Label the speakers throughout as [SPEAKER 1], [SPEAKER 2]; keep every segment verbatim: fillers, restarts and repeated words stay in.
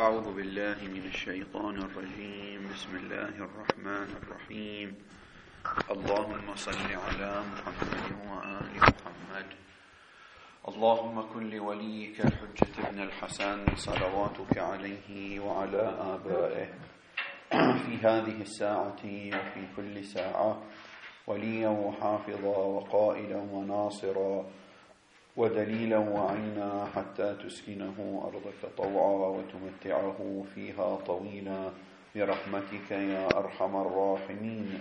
[SPEAKER 1] أعوذ بالله من الشيطان الرجيم. بسم الله الرحمن الرحيم. اللهم صل على محمد وآل محمد. اللهم كن لوليك الحجة ابن الحسن صلواتك عليه وعلى آبائه في هذه الساعة وفي كل ساعة وليا وحافظا وقائلا وناصرا ودليلا وعينا حتى تسكنه أرضك طوعا وتمتعه فيها طويلا برحمتك يا أرحم الراحمين.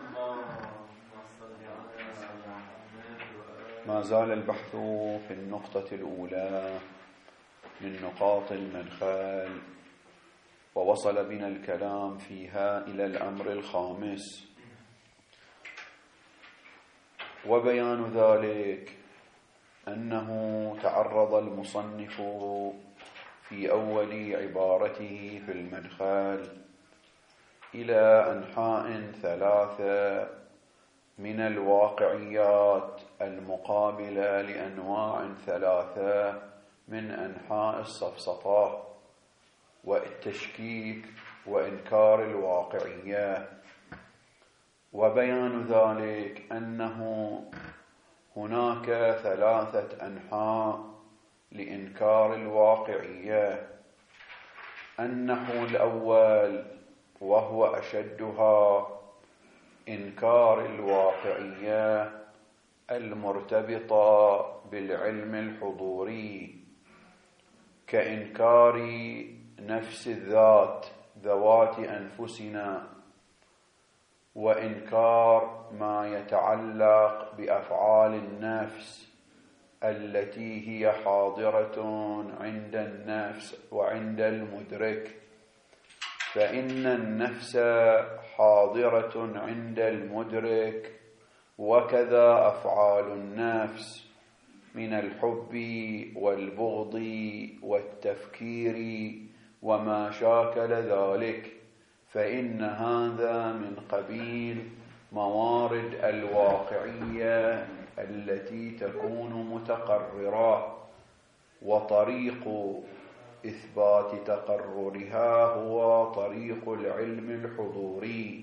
[SPEAKER 1] ما زال البحث في النقطة الأولى من نقاط المدخل، ووصل بنا الكلام فيها إلى الأمر الخامس، وبيان ذلك أنه تعرض المصنف في أول عبارته في المدخل إلى أنحاء ثلاثة من الواقعيات المقابلة لأنواع ثلاثة من أنحاء السفسطة والتشكيك وإنكار الواقعية. وبيان ذلك أنه هناك ثلاثة أنحاء لإنكار الواقعية. النحو الأول وهو أشدها إنكار الواقعية المرتبطة بالعلم الحضوري، كإنكار نفس الذات ذوات أنفسنا، وإنكار ما يتعلق بأفعال النفس التي هي حاضرة عند النفس وعند المدرك، فإن النفس حاضرة عند المدرك، وكذا أفعال النفس من الحب والبغض والتفكير وما شاكل ذلك، فإن هذا من قبيل موارد الواقعية التي تكون متقررة، وطريق إثبات تقررها هو طريق العلم الحضوري.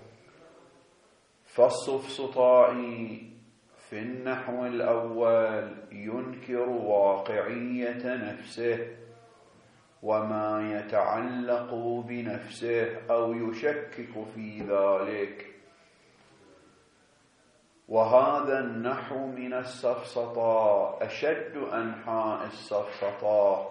[SPEAKER 1] فالسفسطائي في النحو الأول ينكر واقعية نفسه وما يتعلق بنفسه أو يشكك في ذلك، وهذا النحو من السفسطة أشد أنحاء السفسطة،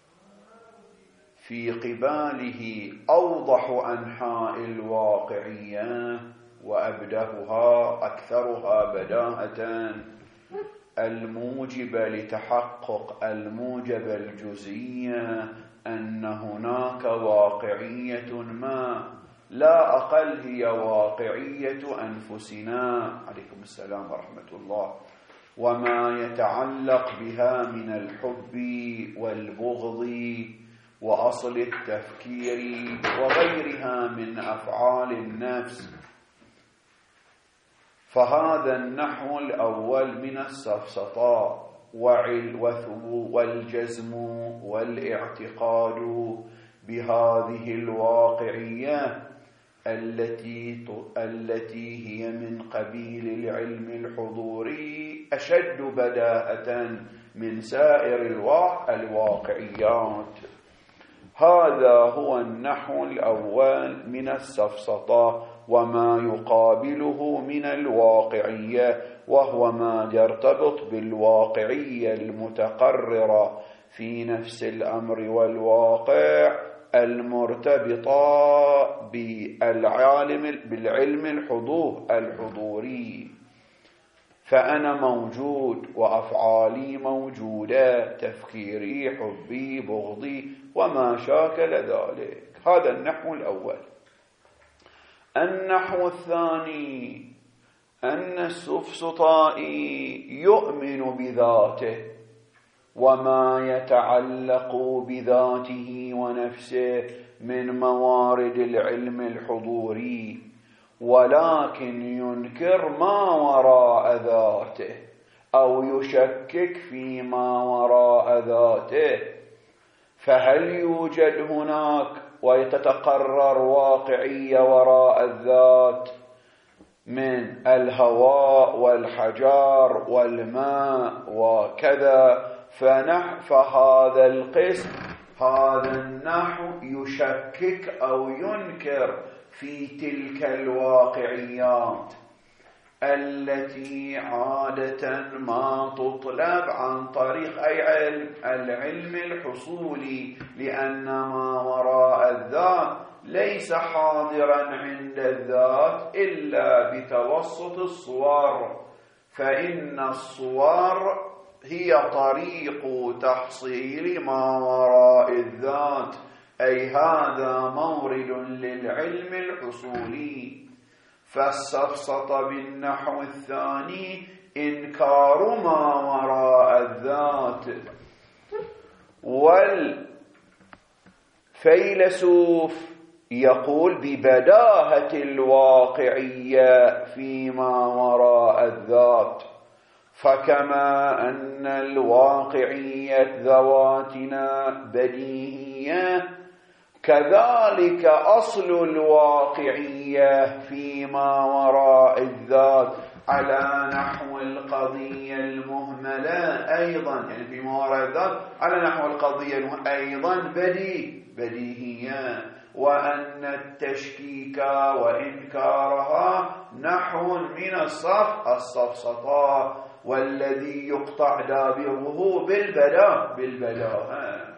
[SPEAKER 1] في قباله أوضح أنحاء الواقعية وأبدهها أكثرها بداهة، الموجب لتحقق الموجب الجزئية أن هناك واقعية ما لا أقل هي واقعية أنفسنا عليكم السلام ورحمة الله، وما يتعلق بها من الحب والبغض وأصل التفكير وغيرها من أفعال النفس. فهذا النحو الأول من السفسطة، والجزم والاعتقاد بهذه الواقعية التي التي هي من قبيل العلم الحضوري أشد بداهة من سائر الواقعيات. هذا هو النحو الأول من السفسطة، وما يقابله من الواقعية، وهو ما يرتبط بالواقعية المتقررة في نفس الأمر والواقع المرتبطة بالعالم بالعلم الحضور الحضوري. فأنا موجود وأفعالي موجودة، تفكيري حبي بغضي وما شاكل ذلك. هذا النحو الأول. النحو الثاني أن السفسطائي يؤمن بذاته وما يتعلق بذاته ونفسه من موارد العلم الحضوري، ولكن ينكر ما وراء ذاته أو يشكك فيما وراء ذاته، فهل يوجد هناك ويتتقرر واقعية وراء الذات من الهواء والحجار والماء وكذا؟ فنح فهذا القسم هذا النحو يشكك أو ينكر في تلك الواقعيات التي عادة ما تطلب عن طريق أي علم العلم الحصولي، لأن ما وراء الذات ليس حاضرا عند الذات إلا بتوسط الصور، فإن الصور هي طريق تحصيل ما وراء الذات، أي هذا مورد للعلم الحصولي. فالسفسطة بالنحو الثاني إنكار ما وراء الذات. والفيلسوف يقول ببداهة الواقعية فيما وراء الذات، فكما أن الواقعية ذواتنا بديهية، كذلك أصل الواقعية فيما وراء الذات على نحو القضية المهملة أيضا، يعني فيما وراء الذات على نحو القضية أيضا بديه بديهية، وأن التشكيك وإنكارها نحو من الصف السفسطة، والذي يقطع دابره بالبلاء بالبلاء.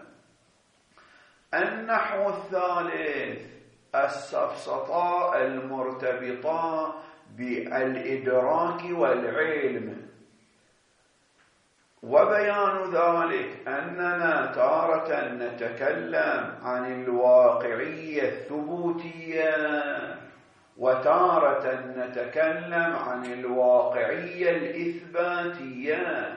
[SPEAKER 1] النحو الثالث السفسطة المرتبطة بالإدراك والعلم، وبيان ذلك أننا تارة نتكلم عن الواقعية الثبوتية، وتارة نتكلم عن الواقعية الإثباتية.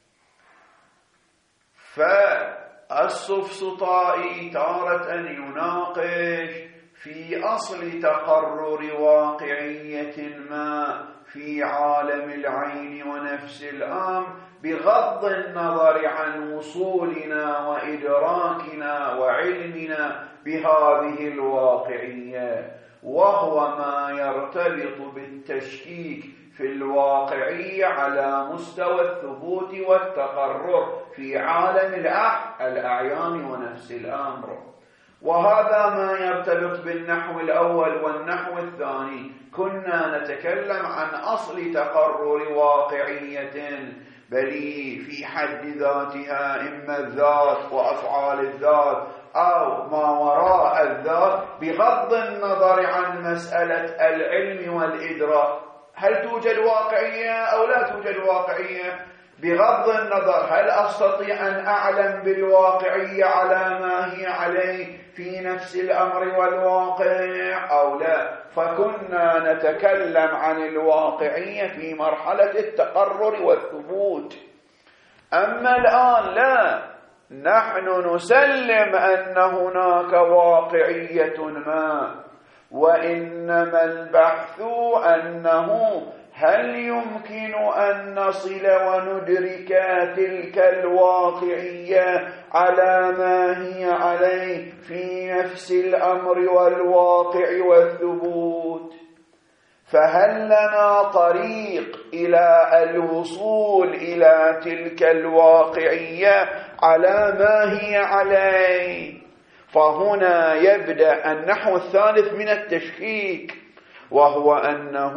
[SPEAKER 1] فالسفسطائي تارة يناقش في أصل تقرر واقعية ما في عالم العين ونفس الأمر، بغض النظر عن وصولنا وإدراكنا وعلمنا بهذه الواقعية، وهو ما يرتبط بالتشكيك في الواقعية على مستوى الثبوت والتقرر في عالم الأعيان ونفس الأمر. وهذا ما يرتبط بالنحو الأول والنحو الثاني. كنا نتكلم عن أصل تقرر واقعية بل في حد ذاتها، إما الذات وأفعال الذات أو ما وراء الذات، بغض النظر عن مسألة العلم والإدراك. هل توجد واقعية أو لا توجد واقعية؟ بغض النظر هل أستطيع أن أعلم بالواقعية على ما هي عليه في نفس الأمر والواقع أو لا. فكنا نتكلم عن الواقعية في مرحلة التقرر والثبوت. أما الآن لا، نحن نسلم أن هناك واقعية ما، وإنما البحث أنه هل يمكن أن نصل وندرك تلك الواقعية على ما هي عليه في نفس الأمر والواقع والثبوت؟ فهل لنا طريق إلى الوصول إلى تلك الواقعية على ما هي عليه؟ فهنا يبدأ النحو الثالث من التشكيك، وهو أنه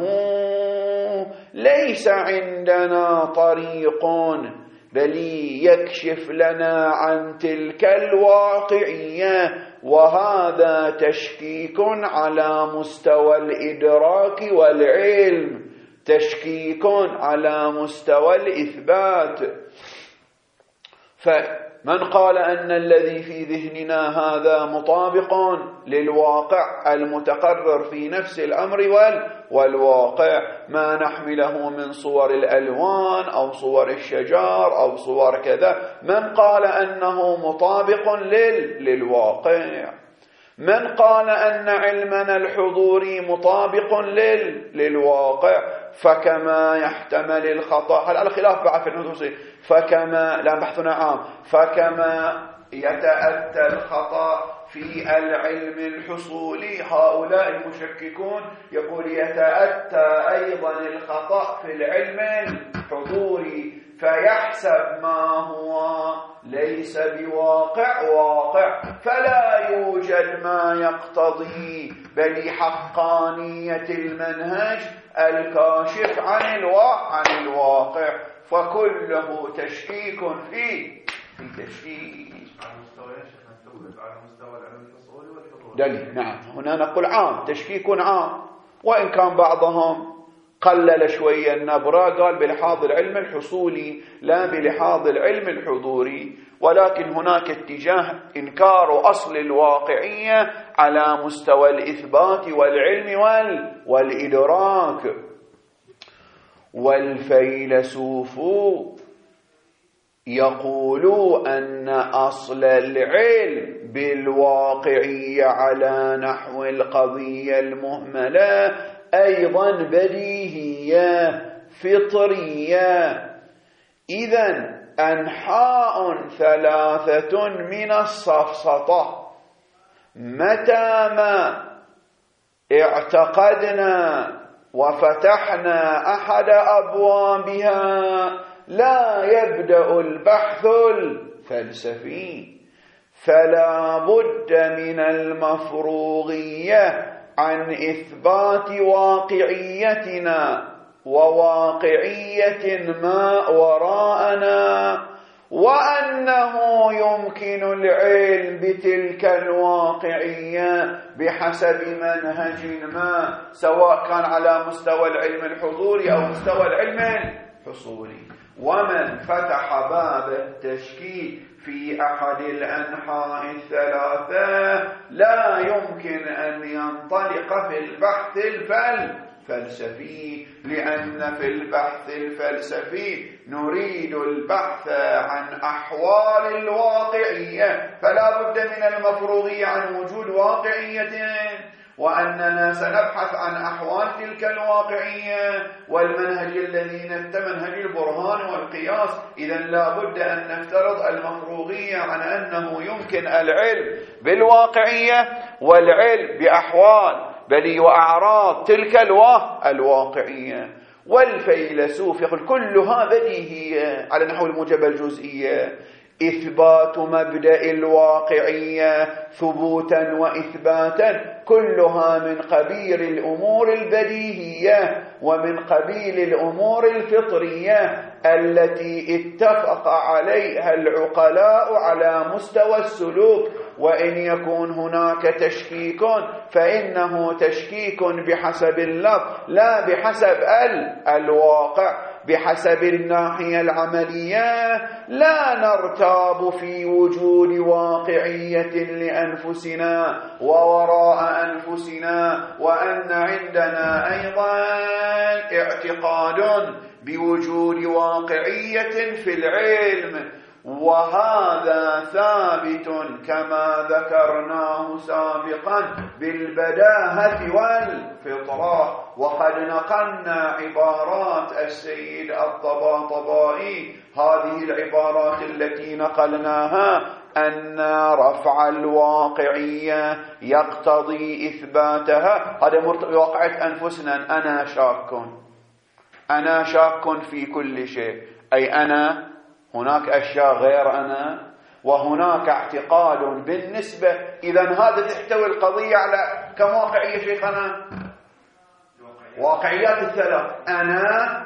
[SPEAKER 1] ليس عندنا طريق بل يكشف لنا عن تلك الواقعية، وهذا تشكيك على مستوى الإدراك والعلم، تشكيك على مستوى الإثبات. فمن قال أن الذي في ذهننا هذا مطابق للواقع المتقرر في نفس الأمر والواقع، ما نحمله من صور الألوان أو صور الشجار أو صور كذا، من قال أنه مطابق للواقع؟ من قال أن علمنا الحضوري مطابق للواقع؟ فكما يحتمل الخطأ، هل الخلاف بعد في الحدوث، فكما لا بحثنا عام، فكما يتأتى الخطأ في العلم الحصولي. هؤلاء المشككون يقول يتأتى أيضا الخطأ في العلم الحضوري، فيحسب ما هو ليس بواقع واقع، فلا يوجد ما يقتضي بل حقانية المنهج الكاشف عن الواقع عن الواقع، فكله تشكيك في في تشكيك.
[SPEAKER 2] على مستوى العلم الحصولي والحضوري.
[SPEAKER 1] دليل. نعم، هنا نقول عام، تشكيك عام، وإن كان بعضهم قلل شوية النبرة، قال بلحاظ العلم الحصولي لا بلحاظ العلم الحضوري، ولكن هناك اتجاه إنكار أصل الواقعية على مستوى الإثبات والعلم وال والإدراك. والفيلسوف يقولوا أن أصل العلم بالواقعية على نحو القضية المهملة أيضا بديهية فطرية. إذن أنحاء ثلاثة من السفسطة متى ما اعتقدنا وفتحنا أحد أبوابها لا يبدأ البحث الفلسفي، فلا بد من المفروغية عن إثبات واقعيتنا وواقعية ما وراءنا، وأنه يمكن العلم بتلك الواقعية بحسب منهج ما، سواء كان على مستوى العلم الحضوري أو مستوى العلم الحصولي. ومن فتح باب التشكيك في أحد الأنحاء الثلاثة لا يمكن أن ينطلق في البحث الفلسفي، لأن في البحث الفلسفي نريد البحث عن أحوال الواقعية، فلا بد من المفروغية عن وجود واقعية، وأننا سنبحث عن أحوال تلك الواقعية والمنهج الذي منهج البرهان والقياس. إذن لا بد أن نفترض المفروغية عن أنه يمكن العلم بالواقعية والعلم بأحوال بل وأعراض تلك الواقعية. والفيلسوف يقول كلها بديهية على نحو الموجبة الجزئية، إثبات مبدأ الواقعية ثبوتا وإثباتا كلها من قبيل الأمور البديهية ومن قبيل الأمور الفطرية التي اتفق عليها العقلاء على مستوى السلوك. وإن يكون هناك تشكيك فإنه تشكيك بحسب اللفظ لا بحسب الواقع. بحسب الناحية العملية لا نرتاب في وجود واقعية لأنفسنا ووراء أنفسنا، وأن عندنا أيضا اعتقاد بوجود واقعية في العلم، وهذا ثابت كما ذكرناه سابقا بالبداهة والفطرة. وقد نقلنا عبارات السيد الطباطبائي، هذه العبارات التي نقلناها أن رفع الواقعية يقتضي إثباتها، هذا واقعة أنفسنا. أنا شاك أنا شاك في كل شيء، أي أنا هناك أشياء غير أنا، وهناك اعتقاد بالنسبة. إذن هذا تحتوي القضية على كم واقعية شيخنا؟ واقعيات الثلاث. أنا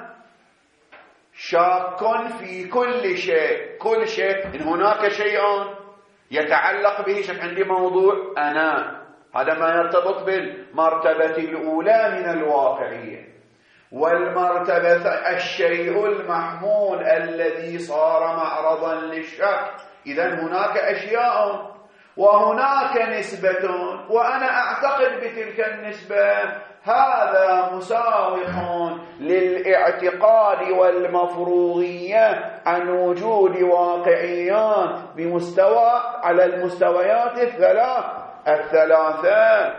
[SPEAKER 1] شاك في كل شيء، كل شيء إن هناك شيء يتعلق به شك عندي موضوع أنا، هذا ما يرتبط بالمرتبة الأولى من الواقعية. والمرتبة الشيء المحمول الذي صار معرضا للشك. إذن هناك أشياء وهناك نسبة وأنا أعتقد بتلك النسبة، هذا مساوق للاعتقاد والمفروغية عن وجود واقعيات بمستوى على المستويات الثلاث الثلاثة.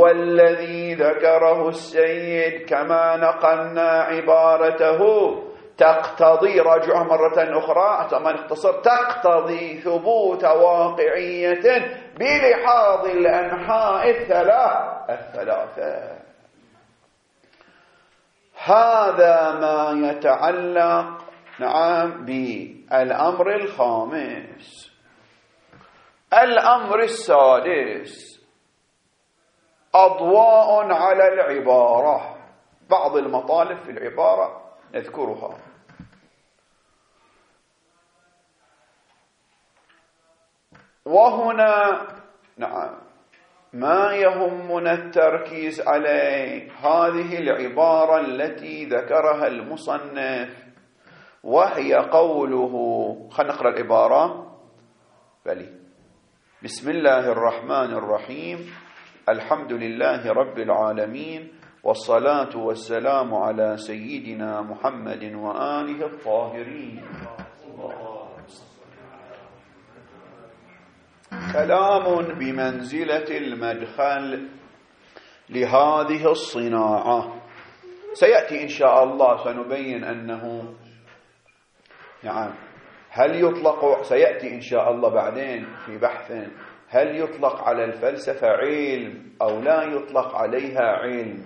[SPEAKER 1] والذي ذكره السيد كما نقلنا عبارته تقتضي، راجعها مرة أخرى ثم نختصر، تقتضي ثبوت واقعية بلحاظ الأنحاء الثلاث الثلاثة. هذا ما يتعلق نعم بالأمر الخامس. الأمر السادس أضواء على العبارة، بعض المطالب في العبارة نذكرها. وهنا نعم ما يهمنا التركيز عليه هذه العبارة التي ذكرها المصنف، وهي قوله، خلينا نقرأ العبارة. بلي. بسم الله الرحمن الرحيم، الحمد لله رب العالمين، والصلاة والسلام على سيدنا محمد وآله الطاهرين. كلام بمنزلة المدخل لهذه الصناعة. سيأتي إن شاء الله سنبين أنه نعم هل يطلق، سيأتي إن شاء الله بعدين في بحث، هل يطلق على الفلسفة علم أو لا يطلق عليها علم،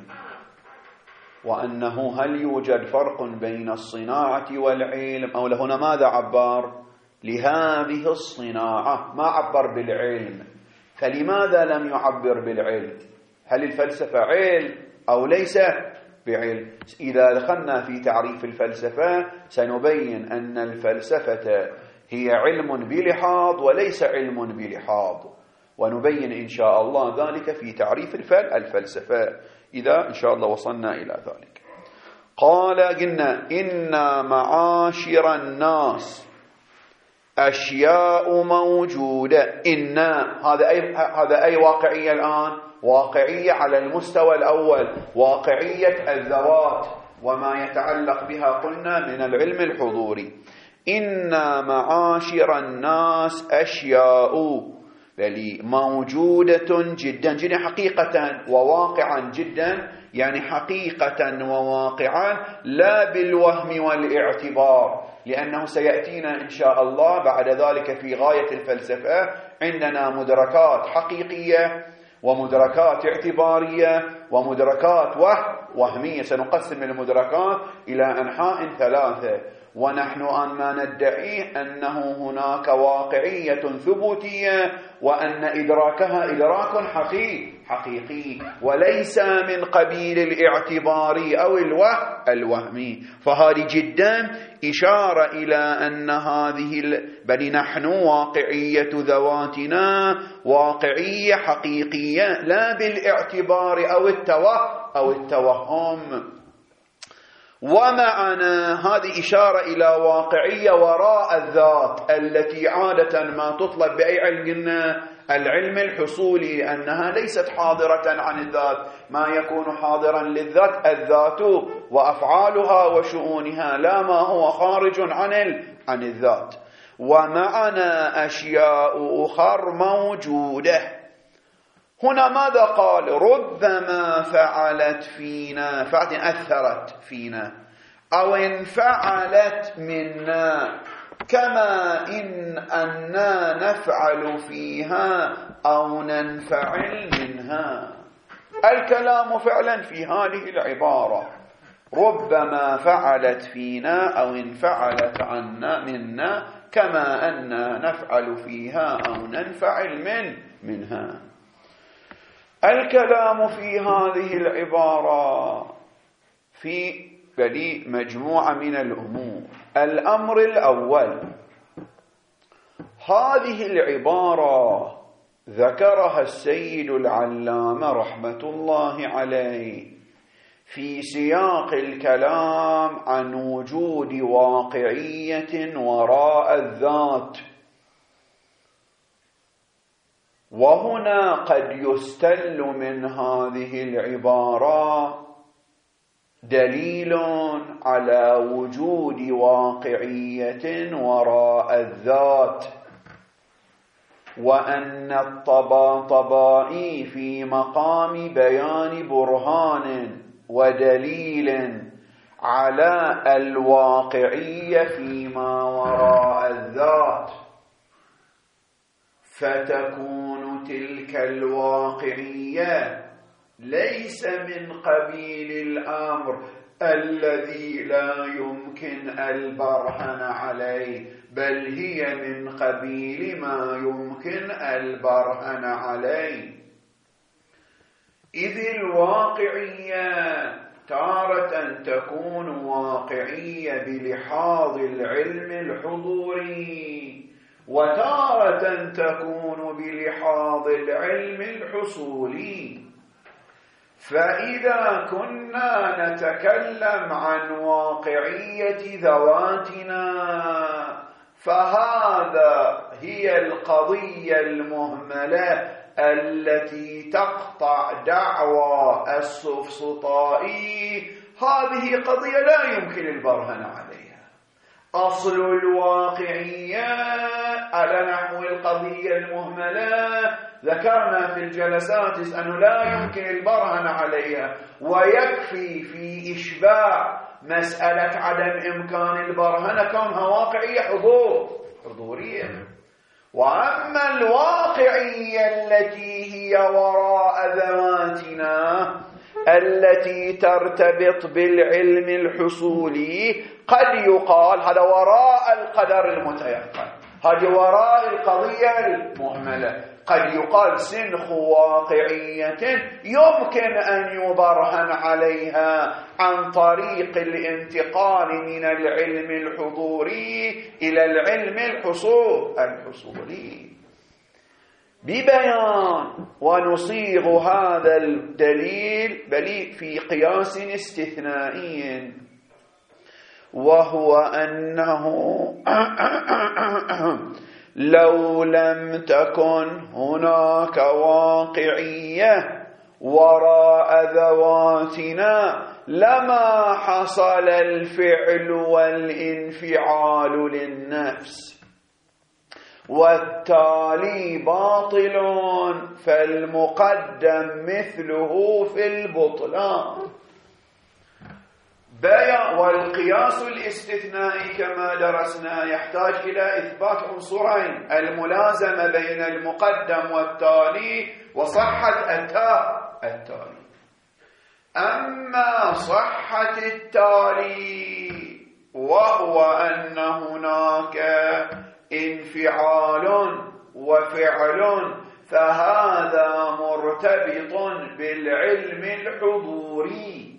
[SPEAKER 1] وأنه هل يوجد فرق بين الصناعة والعلم أو هنا ماذا عبر؟ لهذه الصناعة، ما عبر بالعلم. فلماذا لم يعبر بالعلم؟ هل الفلسفة علم أو ليس بعلم؟ إذا دخلنا في تعريف الفلسفة سنبين أن الفلسفة هي علم بلحاظ وليس علم بلحاظ، ونبين إن شاء الله ذلك في تعريف الفلسفة إذا إن شاء الله وصلنا إلى ذلك. قال قلنا إن معاشر الناس أشياء موجودة. إن هذا أي هذا أي واقعية الآن؟ واقعية على المستوى الأول، واقعية الذوات وما يتعلق بها قلنا من العلم الحضوري. إن معاشر الناس أشياء بل موجودة جدا جدا حقيقة وواقعا جدا، يعني حقيقة وواقعا لا بالوهم والاعتبار، لأنه سيأتينا إن شاء الله بعد ذلك في غاية الفلسفة عندنا مدركات حقيقية ومدركات اعتبارية ومدركات وهمية. سنقسم المدركات إلى أنحاء ثلاثة، ونحن أن ما ندعيه أنه هناك واقعية ثبوتية وأن إدراكها إدراك حقيقي حقيقي وليس من قبيل الاعتباري أو الوهمي. فهذه جدا إشارة إلى أن هذه بل نحن واقعية ذواتنا واقعية حقيقية لا بالاعتبار أو التوهم أو التوهم. ومعنا هذه إشارة إلى واقعية وراء الذات التي عادة ما تطلب بأي علم، العلم الحصولي، لأنها ليست حاضرة عن الذات. ما يكون حاضرا للذات الذات وأفعالها وشؤونها، لا ما هو خارج عن عن الذات. ومعنا أشياء أخر موجودة. هنا ماذا قال؟ ربما فعلت فينا، فعلت أثرت فينا، أو انفعلت منا، كما إن أننا نفعل فيها أو ننفعل منها. الكلام فعلا في هذه العبارة، ربما فعلت فينا أو انفعلت عنا منا، كما أننا نفعل فيها أو ننفعل من منها. الكلام في هذه العبارة في بلي مجموعة من الأمور. الأمر الأول، هذه العبارة ذكرها السيد العلامة رحمة الله عليه في سياق الكلام عن وجود واقعية وراء الذات. وهنا قد يستل من هذه العبارة دليل على وجود واقعية وراء الذات، وأن الطباطبائي في مقام بيان برهان ودليل على الواقعية فيما وراء الذات، فتكون تلك الواقعية ليس من قبيل الأمر الذي لا يمكن البرهن عليه، بل هي من قبيل ما يمكن البرهن عليه. إذ الواقعية تارة تكون واقعية بلحاظ العلم الحضوري، وتارة تكون بلحاظ العلم الحصولي. فإذا كنا نتكلم عن واقعية ذواتنا، فهذا هي القضية المهملة التي تقطع دعوى السفسطائي. هذه قضية لا يمكن البرهن عليها. أصل الواقعية على نحو القضية المهملة ذكرنا في الجلسات أنه لا يمكن البرهن عليها، ويكفي في إشباع مسألة عدم إمكان البرهنة كونها واقعية حضور حضورية. وأما الواقعية التي هي وراء ذواتنا التي ترتبط بالعلم الحصولي، قد يقال هذا وراء القدر المتيقن، هذه وراء القضية المهملة. قد يقال سنخ واقعية يمكن أن يبرهن عليها عن طريق الانتقال من العلم الحضوري إلى العلم الحصول الحصولي ببيان. ونصيغ هذا الدليل بل في قياس استثنائي، وهو أنه لو لم تكن هناك واقعية وراء ذواتنا لما حصل الفعل والانفعال للنفس، والتالي باطل، فالمقدم مثله في البطلان. بيان. والقياس الاستثنائي كما درسنا يحتاج إلى إثبات عنصرين: الملازمة بين المقدم والتالي، وصحة التاء التالي. أما صحة التالي وهو أن هناك انفعال وفعل، فهذا مرتبط بالعلم الحضوري.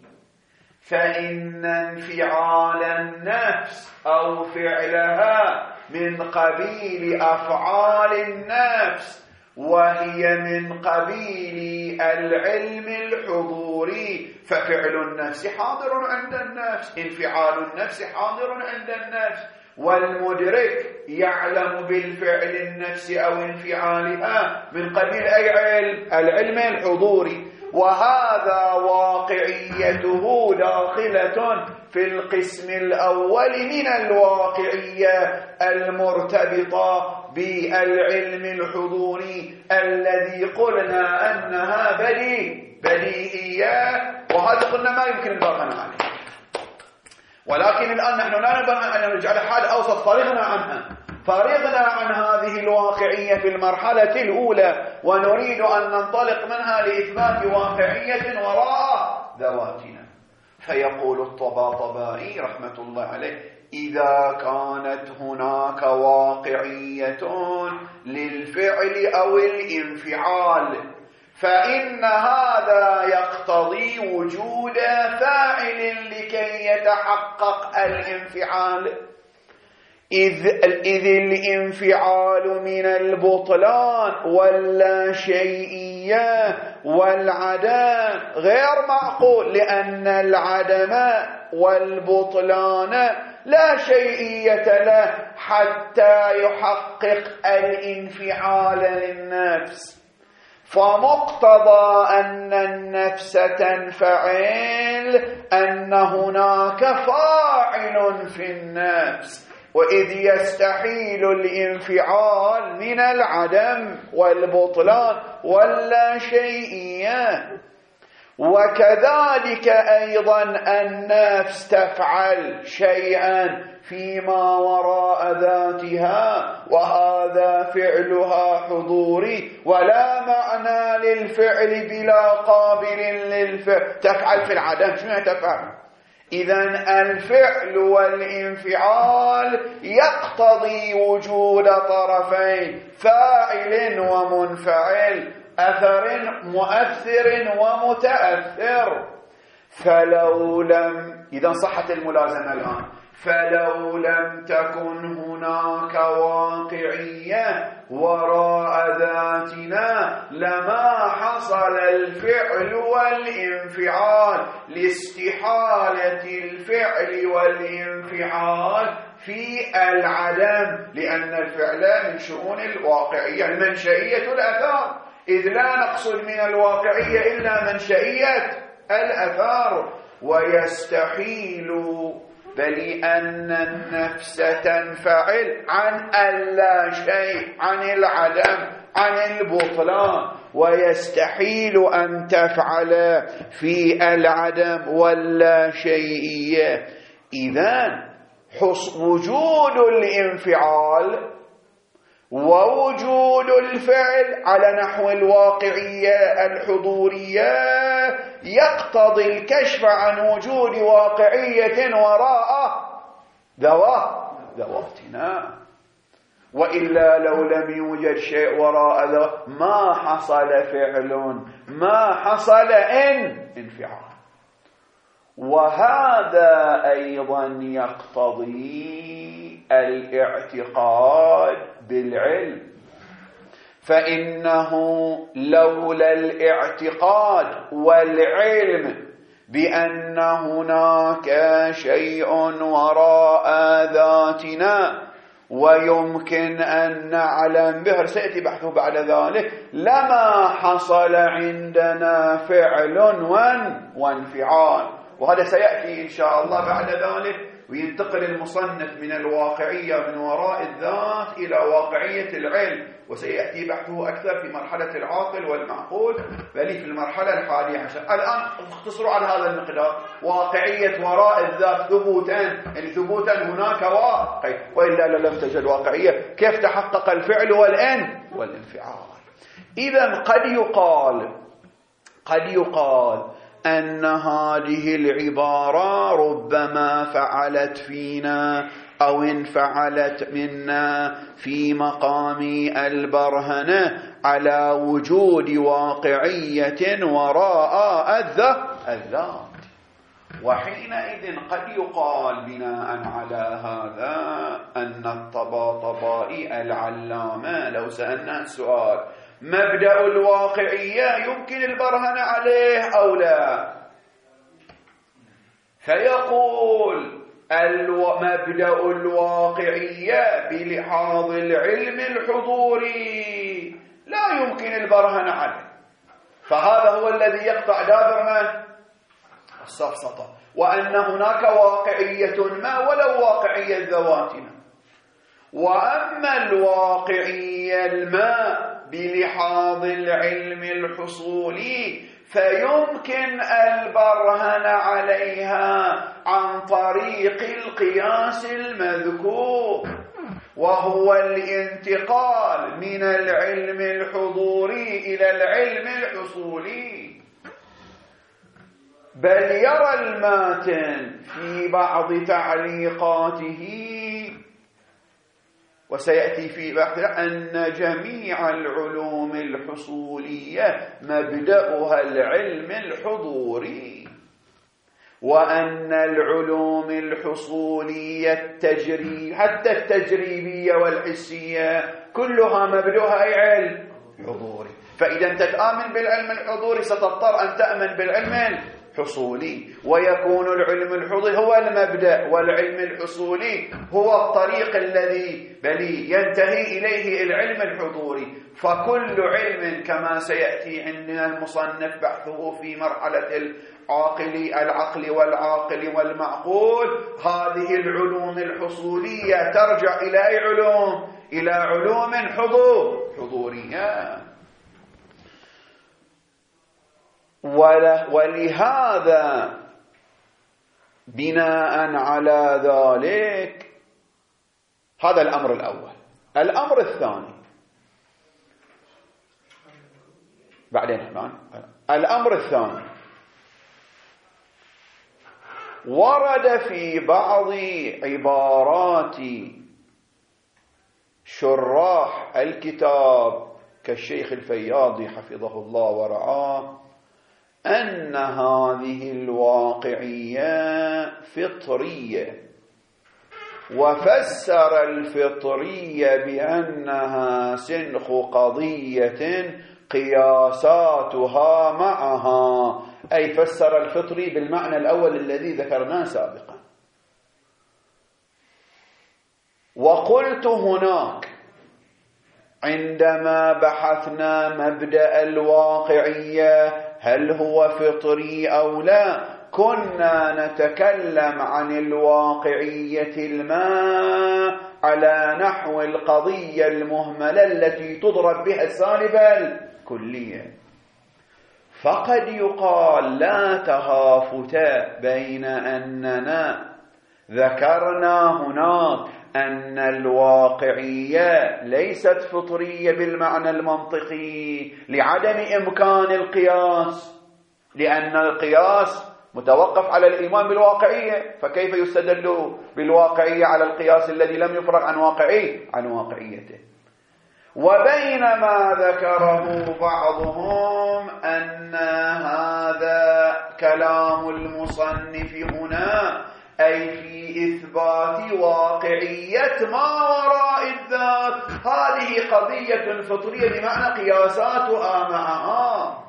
[SPEAKER 1] فإن انفعال النفس أو فعلها من قبيل أفعال النفس، وهي من قبيل العلم الحضوري، ففعل النفس حاضر عند النفس، انفعال النفس حاضر عند النفس، والمدرك يعلم بالفعل النفس أو انفعالها من قبيل أي علم؟ العلم الحضوري. وهذا واقعيته داخلة في القسم الأول من الواقعية المرتبطة بالعلم الحضوري الذي قلنا أنها بديهية بديهية وهذا قلنا ما يمكن البرهن عليه. ولكن الآن نحن لا نبغى أن نجعل حال أوسط، فرغنا عنها فرغنا عن هذه الواقعية في المرحلة الأولى، ونريد أن ننطلق منها لإثبات واقعية وراء ذواتنا. فيقول الطباطبائي رحمة الله عليه: إذا كانت هناك واقعية للفعل أو الانفعال، فإن هذا يقتضي وجود فاعل لكي يتحقق الانفعال، إذ, إذ الانفعال من البطلان واللا شيئية والعدم غير معقول، لأن العدم والبطلان لا شيئية له حتى يحقق الانفعال للنفس. فمقتضى أن النفس تنفعل أن هناك فاعل في النفس، وإذ يستحيل الانفعال من العدم والبطلان واللا شيئية. وكذلك أيضا النفس تفعل شيئا فيما وراء ذاتها وهذا فعلها حضوري ولا معنى للفعل بلا قابل للفعل. تفعل في العدم. شنو تفعل؟ إذن الفعل والانفعال يقتضي وجود طرفين، فاعل ومنفعل، أثر مؤثر ومتأثر. فلو لم إذن صحت الملازمة الآن، فلو لم تكن هناك واقعية وراء ذاتنا لما حصل الفعل والانفعال لاستحالة الفعل والانفعال في العدم، لأن الفعل من شؤون الواقعية المنشئية الأثار، إذ لا نقصد من الواقعية إلا منشئية الأثار. ويستحيل بل أن النفس تنفعل عن اللا شيء، عن العدم، عن البطلان، ويستحيل أن تفعل في العدم واللا شيئية. إذن وجود الانفعال ووجود الفعل على نحو الواقعية الحضورية يقتضي الكشف عن وجود واقعية وراء ذواتنا، وإلا لو لم يوجد شيء وراء ذوات ما حصل فعل، ما حصل إن انفعال. وهذا أيضا يقتضي الاعتقاد بالعلم، فإنه لولا الاعتقاد والعلم بأن هناك شيء وراء ذاتنا ويمكن أن نعلم به، سيأتي بحثه بعد ذلك، لما حصل عندنا فعل وانفعال. وهذا سيأتي إن شاء الله بعد ذلك، وينتقل المصنف من الواقعية من وراء الذات إلى واقعية العلم، وسيأتي بحثه أكثر في مرحلة العاقل والمعقول، بل في المرحلة الحادية عشر. الآن اختصروا على هذا المقدار: واقعية وراء الذات ثبوتا، يعني ثبوتا هناك واقع، وإلا لم تجد واقعية كيف تحقق الفعل والإن والانفعال. إذن قد يقال قد يقال أن هذه العبارة ربما فعلت فينا أو انفعلت منا في مقام البرهنة على وجود واقعية وراء الذات، وحينئذ قد يقال بناء على هذا أن الطباطبائي العلامة لو سألنا السؤال: مبدأ الواقعية يمكن البرهن عليه أو لا؟ فيقول: مبدأ الواقعية بلحاظ العلم الحضوري لا يمكن البرهن عليه، فهذا هو الذي يقطع دابر من؟ السفسطة، وأن هناك واقعية ما ولو واقعية ذواتنا. وأما الواقعية الماء بلحاظ العلم الحصولي فيمكن البرهن عليها عن طريق القياس المذكور، وهو الانتقال من العلم الحضوري إلى العلم الحصولي. بل يرى الماتن في بعض تعليقاته، وسيأتي في بحث، أن جميع العلوم الحصولية مبدأها العلم الحضوري، وأن العلوم الحصولية التجريب حتى التجريبية والحسية كلها مبدأها أي علم حضوري. فإذا أنت تآمن بالعلم الحضوري ستضطر أن تأمن بالعلم حصولي، ويكون العلم الحضوري هو المبدأ، والعلم الحصولي هو الطريق الذي بل ينتهي إليه العلم الحضوري. فكل علم كما سيأتي عندنا المصنف بحثه في مرحلة العاقل العقل والعاقل والمعقول، هذه العلوم الحصولية ترجع إلى أي علوم؟ إلى علوم حضور حضورية. ولهذا بناء على ذلك هذا الأمر الأول. الأمر الثاني بعدين الأمر الثاني ورد في بعض عبارات شراح الكتاب كالشيخ الفياضي حفظه الله ورعاه أن هذه الواقعية فطرية، وفسر الفطرية بأنها سنخ قضية قياساتها معها، أي فسر الفطري بالمعنى الأول الذي ذكرناه سابقا. وقلت هناك عندما بحثنا مبدأ الواقعية هل هو فطري أو لا، كنا نتكلم عن الواقعية الماء على نحو القضية المهملة التي تضرب بها السالبة الكلية. فقد يقال لا تهافت بين أننا ذكرنا هناك أن الواقعية ليست فطرية بالمعنى المنطقي لعدم إمكان القياس، لأن القياس متوقف على الإيمان بالواقعية، فكيف يستدل بالواقعية على القياس الذي لم يفرغ عن واقعي عن واقعيته. وبينما ذكره بعضهم أن هذا كلام المصنف هنا أي في إثبات واقعية ما وراء الذات، هذه قضية فطرية بمعنى قياساتها معها.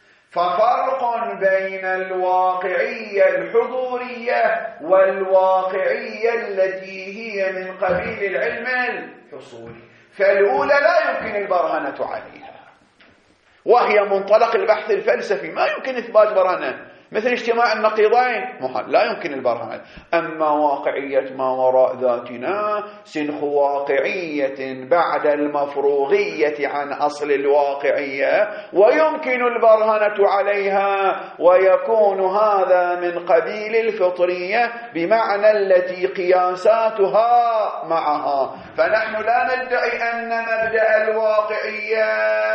[SPEAKER 1] ففرق بين الواقعية الحضورية والواقعية التي هي من قبيل العلم الحصولي، فالأولى لا يمكن البرهنة عليها، وهي منطلق البحث الفلسفي، ما يمكن إثبات برهنة، مثل اجتماع النقيضين محال، لا يمكن البرهنة. أما واقعية ما وراء ذاتنا سنخ واقعية بعد المفروغية عن أصل الواقعية، ويمكن البرهنة عليها، ويكون هذا من قبيل الفطرية بمعنى التي قياساتها معها. فنحن لا ندعي أن مبدأ الواقعية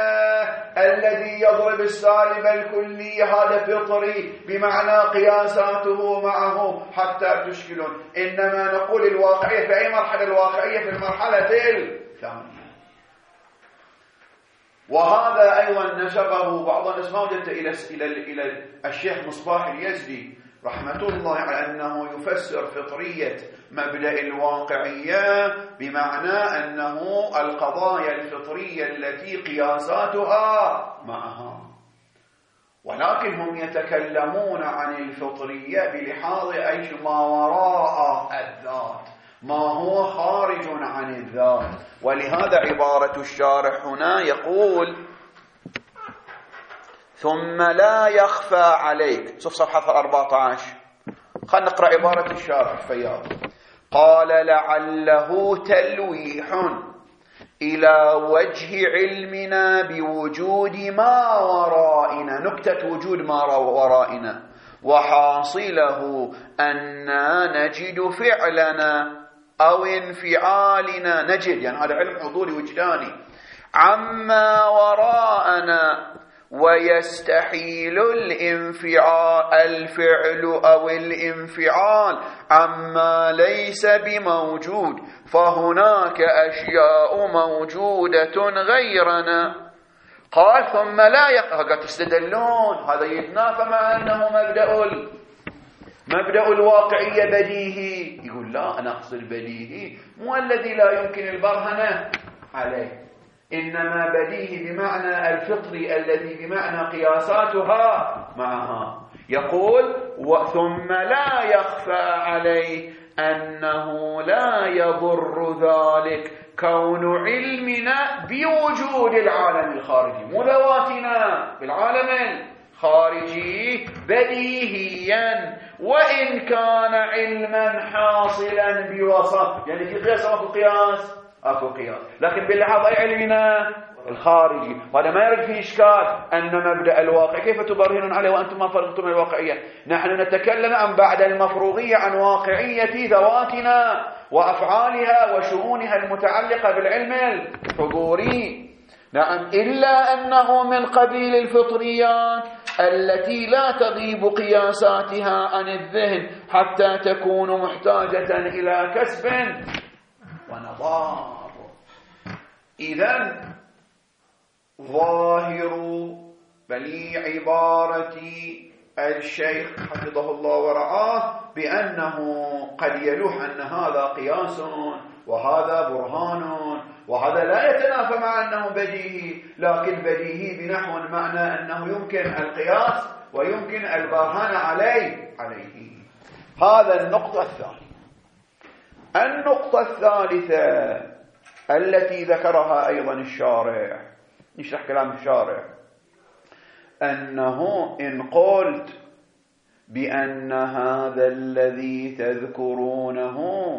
[SPEAKER 1] الذي يضرب السالب الكلي هذا فطري بمعنى قياساته معه حتى تشكلون، إنما نقول الواقعية في أي مرحلة؟ الواقعية في المرحلة الثانية. وهذا أيضا نسبه بعض الناس ما وجدت إلى إلى الشيخ مصباح اليزدي رحمة الله على أنه يفسر فطرية مبدأ الواقعية بمعنى أنه القضايا الفطرية التي قياساتها معها، ولكن هم يتكلمون عن الفطرية بلحاظ أي ما وراء الذات، ما هو خارج عن الذات. ولهذا عبارة الشارح هنا يقول ثم لا يخفى عليك، شوف صفحة أربعة عشر، خلينا نقرأ عبارة الشارح فياض. قال لعله تلويح إلى وجه علمنا بوجود ما ورائنا، نكتة وجود ما ورائنا، وحاصله أننا نجد فعلنا أو انفعالنا، نجد يعني هذا علم حضوري وجداني، عما وراءنا، ويستحيل الانفعال الفعل أو الانفعال عما ليس بموجود، فهناك أشياء موجودة غيرنا. قال ثم لا يقع تستدلون، هذا يتنافى مع أنه مبدأ مبدأ الواقعية بديهي. يقول لا، أنا أقصد بديهي مو الذي لا يمكن البرهنة عليه، إنما بديهي بمعنى الفطري الذي بمعنى قياساتها معها. يقول ثم لا يخفى عليه أنه لا يضر ذلك كون علمنا بوجود العالم الخارجي، مو ذواتنا بالعالم الخارجي بديهيا، وإن كان علما حاصلا بوسط، يعني في قياس أو في قياس أكو قياس، لكن باللحاظ أي علمنا الخارجي. وهذا ما يرد فيه إشكال أن مبدأ الواقع كيف تبرهنون عليه وأنتم ما فرغتم الواقعية؟ نحن نتكلم عن بعد المفروغية عن واقعية ذواتنا وأفعالها وشؤونها المتعلقة بالعلم الحضوري. نعم، إلا أنه من قبيل الفطريات التي لا تغيب قياساتها عن الذهن حتى تكون محتاجة إلى كسب ونظار. إذن ظاهر بلي عبارة الشيخ حفظه الله ورعاه بأنه قد يلوح أن هذا قياس وهذا برهان وهذا لا يتنافى مع أنه بديهي، لكن بديهي بنحو معنى أنه يمكن القياس ويمكن البرهان عليه عليه. هذا النقطة الثانية. النقطة الثالثة التي ذكرها أيضا الشارع، نشرح كلام الشارع، أنه إن قلت بأن هذا الذي تذكرونه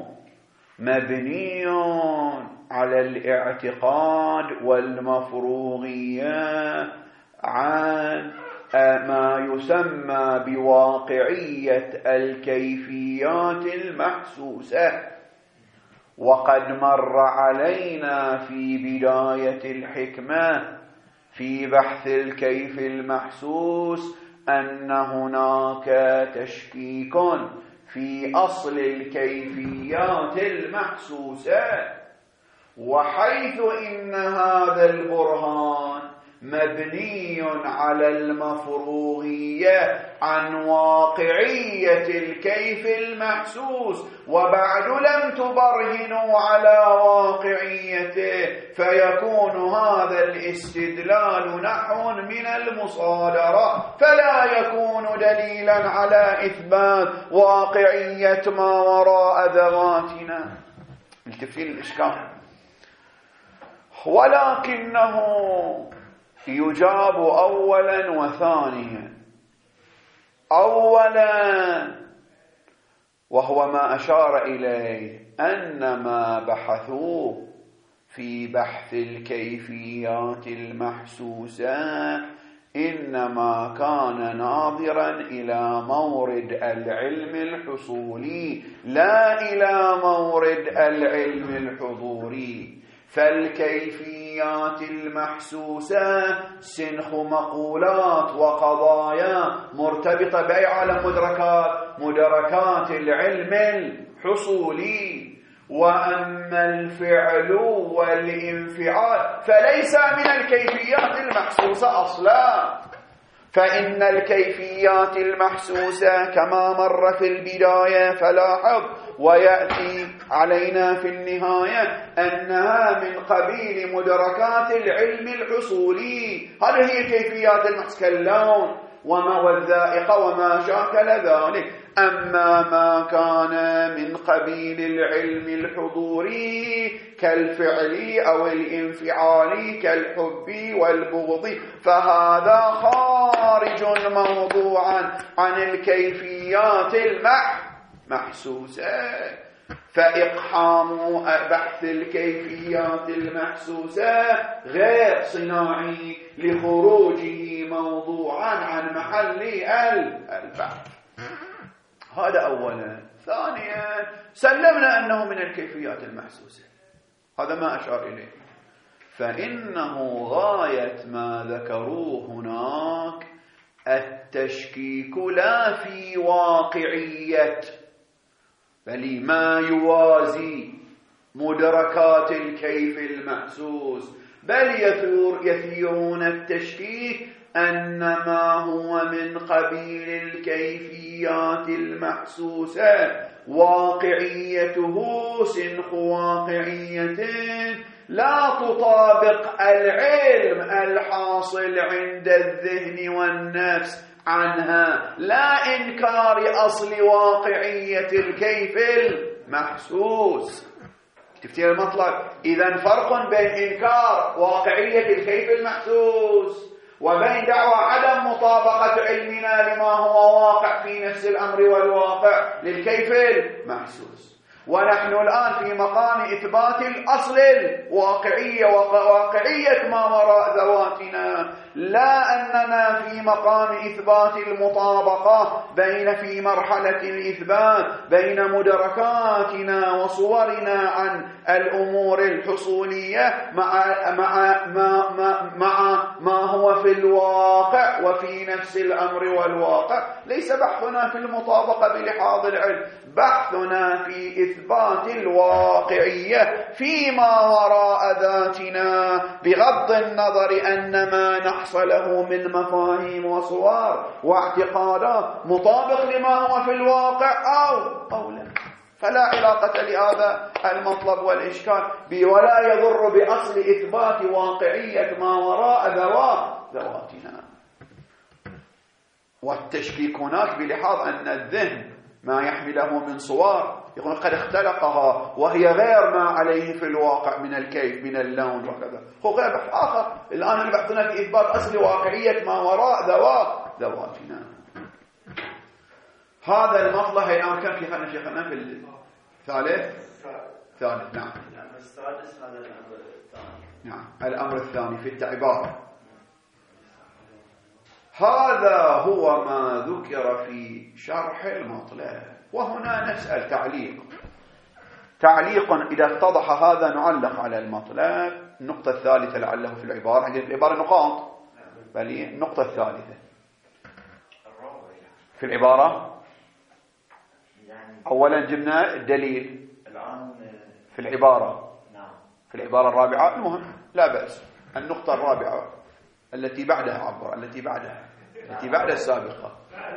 [SPEAKER 1] مبني على الاعتقاد والمفروغية عن ما يسمى بواقعية الكيفيات المحسوسة، وقد مر علينا في بداية الحكمة في بحث الكيف المحسوس أن هناك تشكيك في أصل الكيفيات المحسوسة، وحيث إن هذا البرهان مبني على المفروغية عن واقعية الكيف المحسوس وبعد لم تبرهنوا على واقعيته، فيكون هذا الاستدلال نحو من المصادرة، فلا يكون دليلا على إثبات واقعية ما وراء ذواتنا. التفصيل الإشكال. ولكنه يجاب أولا وثانيا. أولا وهو ما أشار إليه أن ما بحثوه في بحث الكيفيات المحسوسة إنما كان ناظرا إلى مورد العلم الحصولي لا إلى مورد العلم الحضوري. فالكيفيات المحسوسة سنخ مقولات وقضايا مرتبطة بأي عالم مدركات مدركات العلم الحصولي. وأما الفعل والانفعال فليس من الكيفيات المحسوسة أصلا، فإن الكيفيات المحسوسة كما مر في البداية فلاحظ ويأتي علينا في النهاية أنها من قبيل مدركات العلم الحصولي. هذه هي الكيفيات المحسوسة كاللون وما والذائقة وما شاكل ذلك. أما ما كان من قبيل العلم الحضوري كالفعل أو الانفعال كالحب والبغض فهذا خارج موضوعا عن الكيفيات المحسوسة. فإقحام بحث الكيفيات المحسوسة غير صناعي لخروجه موضوعا عن محل البحث. هذا أولا. ثانيا سلمنا أنه من الكيفيات المحسوسة، هذا ما أشار إليه، فإنه غاية ما ذكروه هناك التشكيك لا في واقعية بل ما يوازي مدركات الكيف المحسوس، بل يثيرون التشكيك أن ما هو من قبيل الكيفيات المحسوسة واقعيته سنخ واقعية لا تطابق العلم الحاصل عند الذهن والنفس عنها، لا إنكار أصل واقعية الكيف المحسوس. تفتير المطلب. إذن فرق بين إنكار واقعية الكيف المحسوس وبين دعوى عدم مطابقة علمنا لما هو واقع في نفس الأمر والواقع للكيف المحسوس. ونحن الآن في مقام إثبات الأصل الواقعية وواقعية ما وراء ذواتنا، لا أننا في مقام إثبات المطابقة بين في مرحلة الإثبات بين مدركاتنا وصورنا عن الأمور الحصولية مع مع ما ما مع ما هو في الواقع وفي نفس الأمر والواقع. ليس بحثنا في المطابقة بلحاظ العلم، بحثنا في إثبات الواقعية فيما وراء ذاتنا، بغض النظر أن ما نحصله من مفاهيم وصور واعتقادات مطابق لما هو في الواقع أو أو لا. فلا علاقة لهذا المطلب والإشكال بي، ولا يضر بأصل إثبات واقعية ما وراء ذواتنا. والتشكيك هناك بلحاظ أن الذهن ما يحمله من صور يقول قد اختلقها وهي غير ما عليه في الواقع من الكيف من اللون وكذا، هو غير بحث آخر. الآن البحثنا في إثبات أصل واقعية ما وراء ذوات ذواتنا. هذا المطلب الآن كم في خلنا شيخنا في الثالث ثالث نعم
[SPEAKER 3] الأمر السادس هذا الأمر الثاني.
[SPEAKER 1] نعم الأمر الثاني في التعبارة. هذا هو ما ذكر في شرح المطلب. وهنا نسأل تعليق تعليق إذا اتضح هذا نعلق على المطلب. النقطة الثالثة لعله في العبارة، العبارة نقاط، بل النقطة الثالثة في العبارة. أولا جبنا الدليل في العبارة، في العبارة الرابعة. المهم لا بأس. النقطة الرابعة التي بعدها عبر التي بعدها التي بعد السابقة.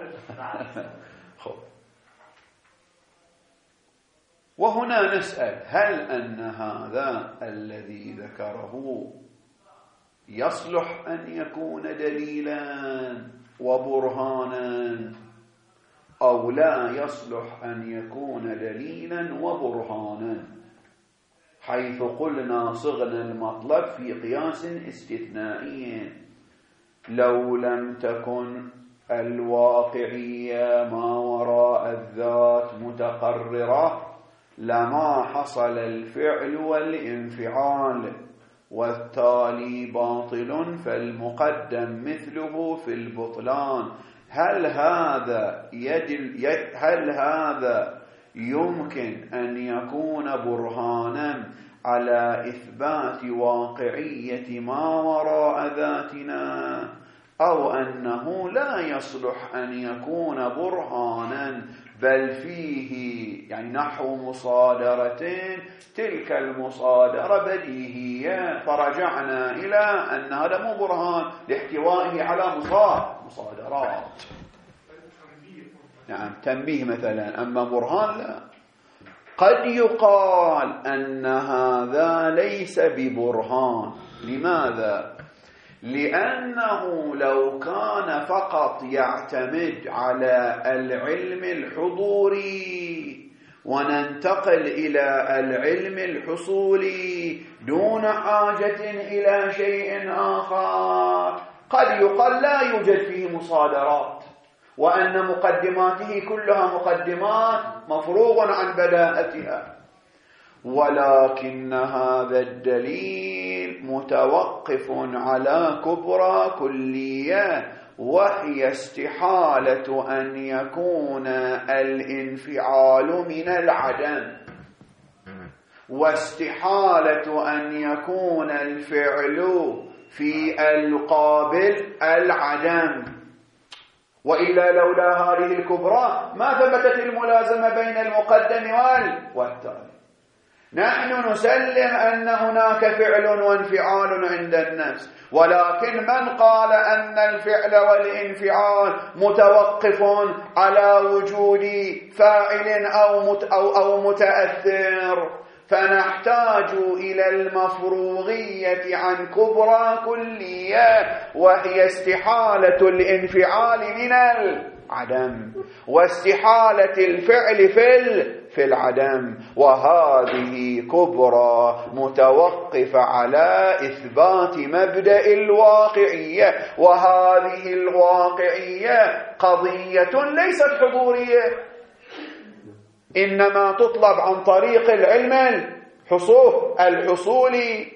[SPEAKER 1] وهنا نسأل هل أن هذا الذي ذكره يصلح أن يكون دليلا وبرهانا أو لا يصلح أن يكون دليلا وبرهانا، حيث قلنا صغنا المطلب في قياس استثنائي. لو لم تكن الواقعية ما وراء الذات متقررة لما حصل الفعل والانفعال، والتالي باطل فالمقدم مثله في البطلان. هل هذا يدل هل هذا يمكن أن يكون برهانا على إثبات واقعية ما وراء ذاتنا، أو أنه لا يصلح أن يكون برهانا بل فيه يعني نحو مصادرتين، تلك المصادرة بديهية فرجعنا إلى أن هذا مو برهان لاحتوائه على مصادرات. نعم تنبيه مثلا، أما برهان لا. قد يقال أن هذا ليس ببرهان. لماذا؟ لأنه لو كان فقط يعتمد على العلم الحضوري وننتقل إلى العلم الحصولي دون حاجة إلى شيء آخر، قد يقال لا يوجد فيه مصادرات، وأن مقدماته كلها مقدمات مفروغ عن بداءتها. ولكن هذا الدليل متوقف على كبرى كلية، وهي استحالة أن يكون الانفعال من العدم، واستحالة أن يكون الفعل في القابل العدم. وإلا لولا هذه الكبرى ما ثبتت الملازمة بين المقدم والتالي. نحن نسلم أن هناك فعل وانفعال عند النفس، ولكن من قال أن الفعل والانفعال متوقف على وجود فاعل أو مت أو أو متأثر، فنحتاج إلى المفروغية عن كبرى كلية، وهي استحالة الانفعال من العدم واستحالة الفعل في في العدم. وهذه كبرى متوقفة على إثبات مبدأ الواقعية، وهذه الواقعية قضية ليست حضورية. إنما تطلب عن طريق العلم الحصول الحصولي،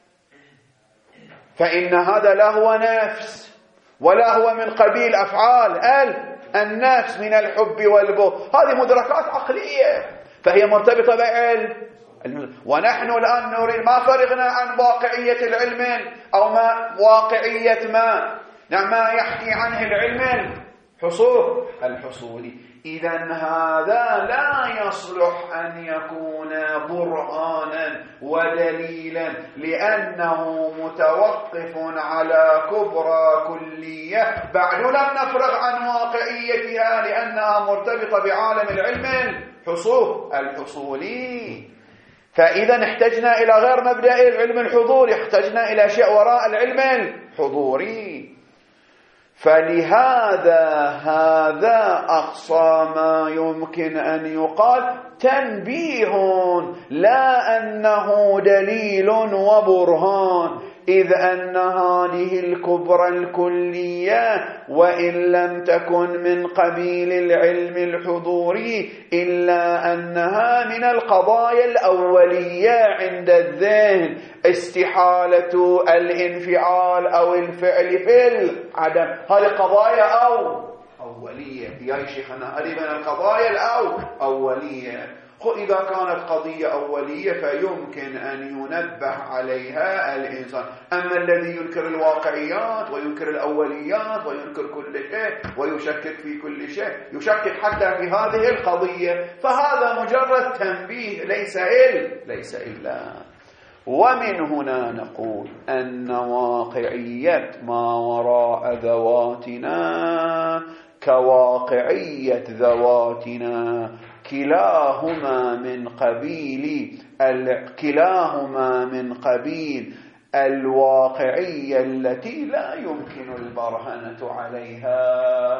[SPEAKER 1] فإن هذا لا هو نفس ولا هو من قبيل أفعال النفس من الحب والبغض، هذه مدركات عقلية فهي مرتبطة بعلم. ونحن الآن نريد ما فرغنا عن واقعية العلم أو ما واقعية ما نعم ما يحكي عنه العلم الحصول الحصولي. إذن هذا لا يصلح أن يكون برهانا ودليلا، لأنه متوقف على كبرى كلية بعد لم نفرغ عن واقعيتها، لأنها مرتبطة بعالم العلم الحصول الحصولي. فإذا احتجنا إلى غير مبدأ العلم الحضوري، احتجنا إلى شيء وراء العلم الحضوري. فلهذا هذا أقصى ما يمكن أن يقال تنبيه، لا أنه دليل وبرهان، إذ أن هذه الكبرى الكلية وإن لم تكن من قبيل العلم الحضوري إلا أنها من القضايا الأولية عند الذهن، استحالة الانفعال أو الفعل في العدم، هذه قضايا أو أولية يا شيخنا، هذه من القضايا الأولية. إذا كانت قضية أولية فيمكن أن ينبه عليها الإنسان. أما الذي ينكر الواقعيات وينكر الأوليات وينكر كل شيء ويشكك في كل شيء، يشكك حتى في هذه القضية، فهذا مجرد تنبيه ليس إلا ليس إلا ومن هنا نقول أن واقعية ما وراء ذواتنا كواقعية ذواتنا كلاهما من قبيل كلاهما من قبيل الواقعية التي لا يمكن البرهنة عليها،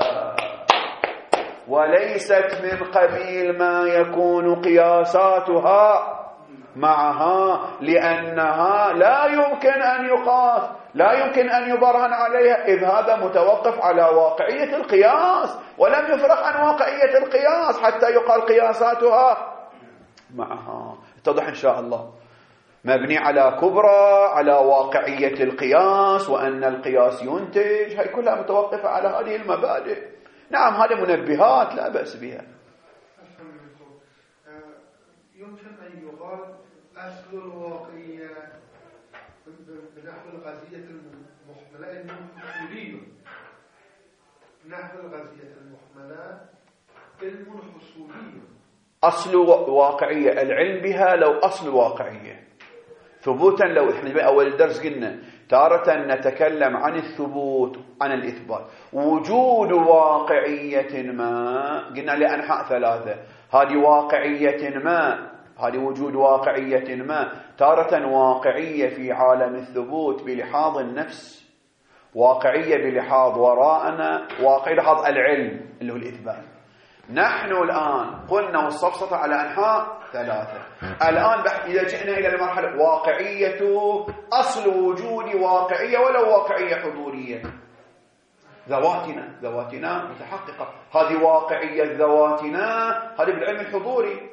[SPEAKER 1] وليست من قبيل ما يكون قياساتها معها، لأنها لا يمكن أن يقاس، لا يمكن أن يبرهن عليها، إذ هذا متوقف على واقعية القياس ولم يفرق عن واقعية القياس حتى يقال قياساتها معها. اتضح إن شاء الله، مبني على كبرى على واقعية القياس وأن القياس ينتج، هي كلها متوقفة على هذه المبادئ. نعم هذه منبهات لا بأس بها.
[SPEAKER 4] يمكن أن يقال أصل الواقعية بنحو الغازية المحملة أنه حصولي، نحو الغازية المحملة علم حصولي.
[SPEAKER 1] أصل واقعية العلم بها لو أصل واقعية ثبوتا، لو إحنا أول درس قلنا تارة نتكلم عن الثبوت عن الإثبات، وجود واقعية ما قلنا لأنحاء ثلاثة، هذه واقعية ما هذه وجود واقعية ما، تارة واقعية في عالم الثبوت بلحاظ النفس، واقعية بلحاظ وراءنا، واقعية بلحاظ العلم اللي هو الإثبات. نحن الآن قلنا والصفصفة على أنحاء ثلاثة. الآن إذا جئنا إلى المرحلة واقعية أصل وجود واقعية ولو واقعية حضورية، ذواتنا ذواتنا متحققة، هذه واقعية ذواتنا هذه بالعلم الحضوري.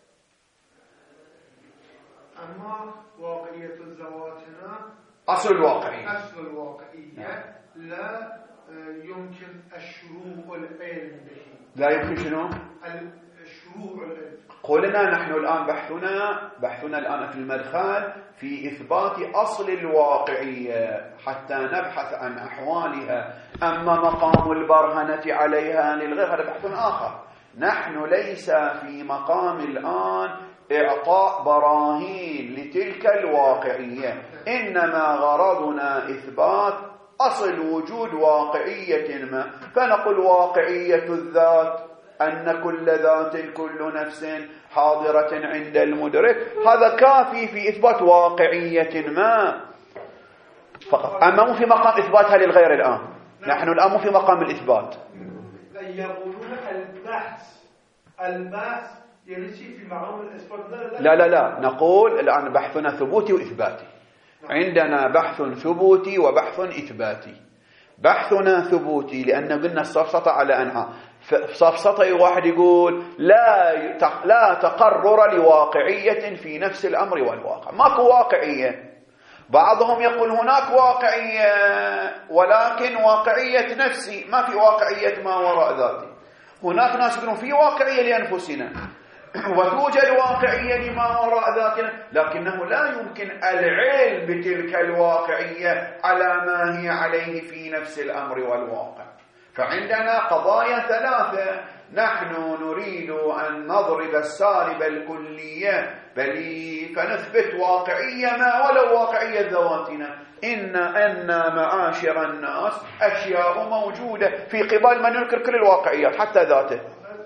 [SPEAKER 4] أما واقعية ذواتنا
[SPEAKER 1] أصل الواقعية
[SPEAKER 4] أصل الواقعية لا يمكن الشروع العلم به،
[SPEAKER 1] لا يمكن شنو؟
[SPEAKER 4] الشروع العلم.
[SPEAKER 1] قولنا نحن الآن بحثنا بحثنا الآن في المدخل في إثبات أصل الواقعية حتى نبحث عن أحوالها، أما مقام البرهنة عليها للغير هذا بحث آخر. نحن ليس في مقام الآن إعطاء براهين لتلك الواقعية، إنما غرضنا إثبات أصل وجود واقعية ما، فنقول واقعية الذات أن كل ذات كل نفس حاضرة عند المدرك، هذا كافي في إثبات واقعية ما فقط، أما مو في مقام إثباتها للغير الآن. نحن الآن مو في مقام الإثبات.
[SPEAKER 4] يقولون البحث البحث يرسي في مقام الإثبات.
[SPEAKER 1] لا لا لا نقول الآن بحثنا ثبوتي وإثباتي، عندنا بحث ثبوتي وبحث إثباتي. بحثنا ثبوتي لأن قلنا الصفصة على أنها سفسطة واحد يقول لا لا تقرر لواقعية في نفس الأمر والواقع، ماكو واقعية. بعضهم يقول هناك واقعية ولكن واقعية نفسي، ما في واقعية ما وراء ذاتي. هناك ناس يقولون في واقعية لأنفسنا وتوجد واقعية لما وراء ذاتنا، لكنه لا يمكن العلم بتلك الواقعية على ما هي عليه في نفس الأمر والواقع. فعندنا قضايا ثلاثة، نحن نريد أن نضرب السالب الكلية بل فنثبت واقعية ما ولو واقعية ذواتنا. إن أن معاشر الناس أشياء موجودة في قبال من ينكر كل الواقعيات حتى ذاته.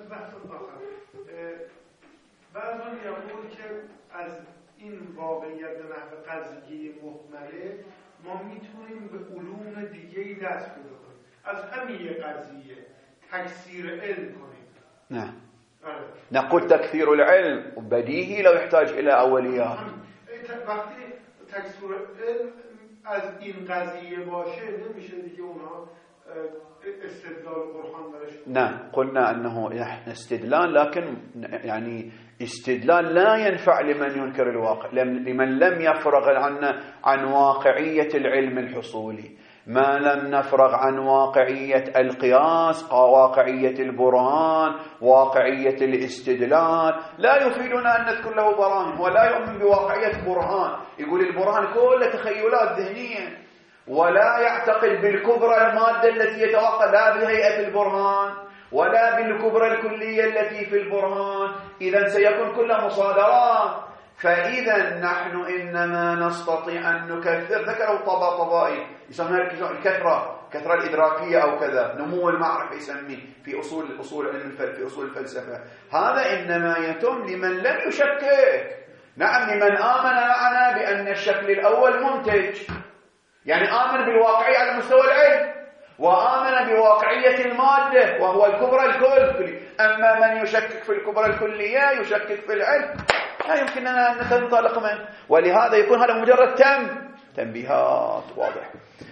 [SPEAKER 4] بعضهم يقول که از این واقعیت به نحو قضیه محمله ما میتونیم به علوم دیگه‌ای دست پیدا کنیم، از همین قضیه تکثیر علم کنیم.
[SPEAKER 1] نعم. نقول تكثير العلم بديهي لو يحتاج إلى أوليات.
[SPEAKER 4] وقتی تکثیر علم از این قضیه باشه نمیشه دیگه اونا استدلال قرآن درش.
[SPEAKER 1] نعم قلنا أنه استدلال، لكن يعني استدلال لا ينفع لمن ينكر الواقع، لمن لم يفرغ عن عن واقعية العلم الحصولي، ما لم نفرغ عن واقعية القياس، واقعية البرهان، واقعية الاستدلال. لا يفيدنا أن نذكر له براهين، ولا يؤمن بواقعية برهان، يقول البرهان كله تخيلات ذهنية، ولا يعتقد بالكبرى المادة التي يتوقع لا بهيئة البرهان ولا بالكبرى الكلية التي في البرهان، إذن سيكون كل مصادرات. فإذا نحن إنما نستطيع أن نكثر، ذكروا طبا طبائي يسمونها الكثرة، كثرة الإدراكية أو كذا، نمو المعرفة يسميه في أصول أصول علم في أصول الفلسفة. هذا إنما يتم لمن لم يشكك. نعم لمن آمن معنا بأن الشكل الأول منتج، يعني آمن بالواقعية على مستوى العلم وآمن بواقعية المادة وهو الكبرى الكل. أما من يشكك في الكبرى الكلية يشكك في العلم، لا يمكننا أن ننطلق منه. ولهذا يكون هذا مجرد تم تنبيهات واضح.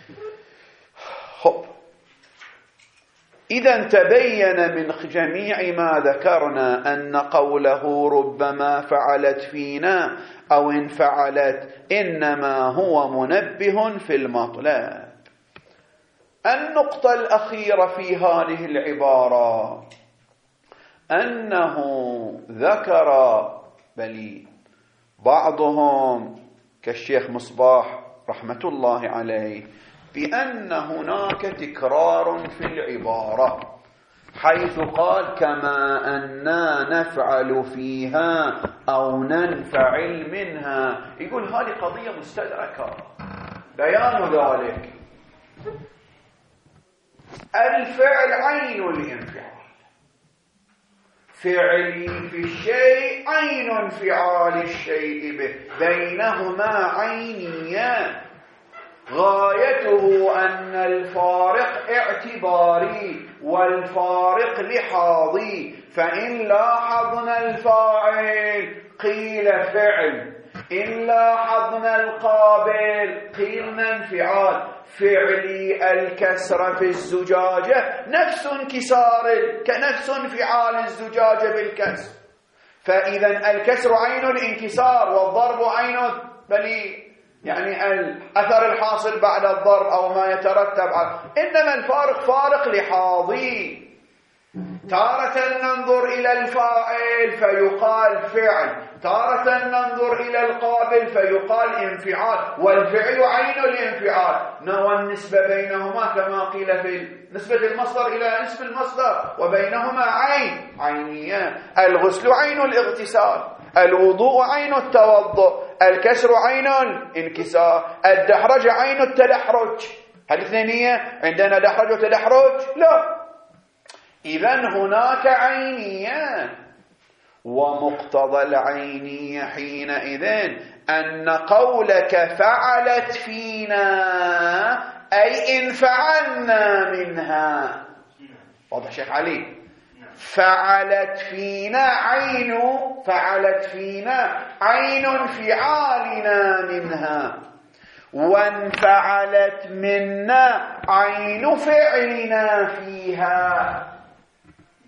[SPEAKER 1] خب إذا تبين من جميع ما ذكرنا أن قوله ربما فعلت فينا أو إن فعلت إنما هو منبه في المطلب. النقطة الأخيرة في هذه العبارة أنه ذكر بل بعضهم كالشيخ مصباح رحمة الله عليه بأن هناك تكرار في العبارة، حيث قال كما أننا نفعل فيها أو ننفعل منها. يقول هذه قضية مستدركة، بيان ذلك الفعل عين الانفعال، فعلي في الشيء عين انفعال الشيء به، بينهما عينيان، غايته أن الفارق اعتباري والفارق لحاظي. فإن لاحظنا الفاعل قيل فعل، إن لاحظنا القابل قيلنا انفعال. فعلي الكسر في الزجاجة نفس انكسار كنفس انفعال الزجاجة بالكسر، فإذا الكسر عين الانكسار والضرب عين بلي يعني الأثر الحاصل بعد الضرب أو ما يترتب على. إنما الفارق فارق لحاظي، تارة ننظر إلى الفاعل فيقال فعل، تارة ننظر إلى القابل فيقال انفعال، والفعل عين الانفعال، والنسبة بينهما كما قيل في نسبة المصدر إلى نسب المصدر وبينهما عين عينيان. الغسل عين الاغتسال، الوضوء عين التوضؤ، الكسر عين الانكسار، الدحرج عين التدحرج. هل اثنينية عندنا دحرج وتدحرج؟ لا. إذن هناك عينيان، ومقتضى العينية حينئذ أن قولك فعلت فينا أي إن فعلنا منها. واضح شيخ علي؟ فعلت فينا عين، فعلت فينا عين انفعالنا منها، وانفعلت منا عين فعلنا فيها.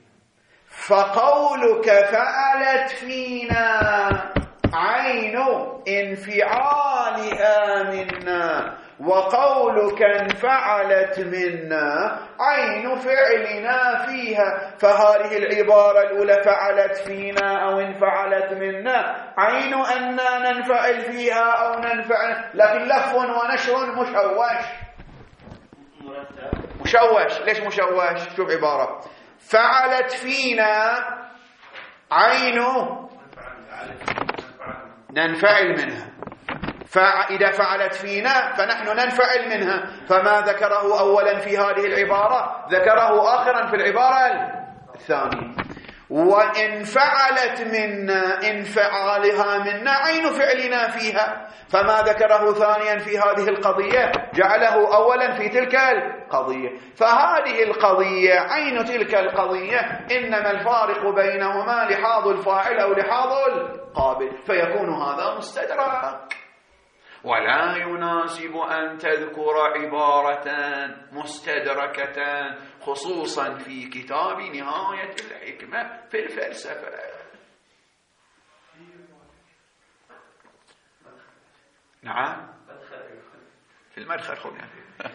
[SPEAKER 1] فقولك فعلت فينا عين انفعالها منا، وقولك انفعلت منا عين فعلنا فيها. فهذه العبارة الأولى فعلت فينا أو انفعلت منا عين أننا ننفعل فيها أو ننفعل، لكن لف ونشر مشوش مشوش. ليش مشوش؟ شوف عبارة فعلت فينا عين ننفعل منها، فإذا فعلت فينا فنحن ننفعل منها. فما ذكره أولا في هذه العبارة ذكره آخرا في العبارة الثانية. وإن فعلت منا انفعالها منا عين فعلنا فيها، فما ذكره ثانيا في هذه القضية جعله أولا في تلك القضية. فهذه القضية عين تلك القضية، إنما الفارق بينهما لحاظ الفاعل أو لحاظ القابل، فيكون هذا مستدرك. ولا يناسب أن تذكر عبارة مستدركة خصوصا في كتاب نهاية الحكمة في الفلسفة. نعم في المدخل خذ يعني.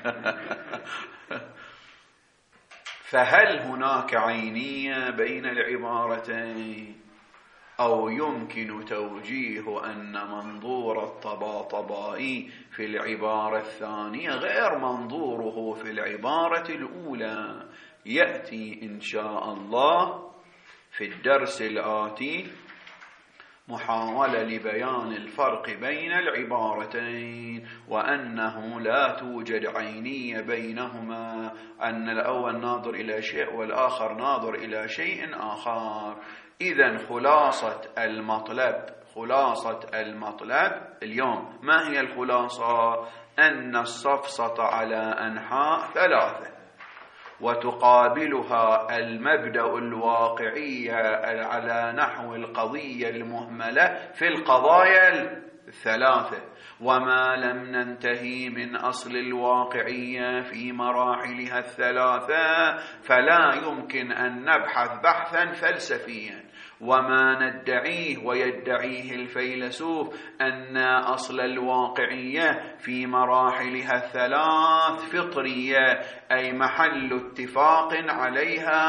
[SPEAKER 1] فهل هناك عينية بين العبارتين، أو يمكن توجيه أن منظور الطباطبائي في العبارة الثانية غير منظوره في العبارة الأولى؟ يأتي إن شاء الله في الدرس الآتي محاولة لبيان الفرق بين العبارتين، وأنه لا توجد عينية بينهما، أن الأول ناظر إلى شيء والآخر ناظر إلى شيء آخر. إذن خلاصة المطلب خلاصة المطلب اليوم ما هي الخلاصة؟ أن السفسطة على أنحاء ثلاثة، وتقابلها المبدأ الواقعي على نحو القضية المهملة في القضايا الثلاثة. وما لم ننتهي من أصل الواقعية في مراحلها الثلاثة فلا يمكن أن نبحث بحثا فلسفيا. وما ندعيه ويدعيه الفيلسوف أن أصل الواقعية في مراحلها الثلاث فطرية، أي محل اتفاق عليها